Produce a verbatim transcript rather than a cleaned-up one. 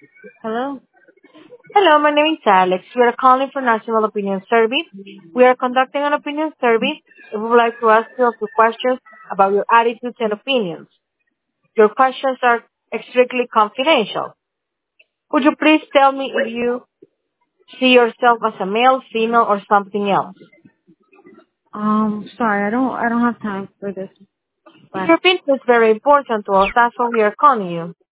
Hello? Hello, my name is Alex. We are calling for National Opinion Survey. We are conducting an opinion survey. We would like to ask you a few questions about your attitudes and opinions. Your questions are strictly confidential. Would you please tell me if you see yourself as a male, female, or something else? Um, sorry, I don't I don't have time for this. Bye. Your opinion is very important to us. That's why we are calling you.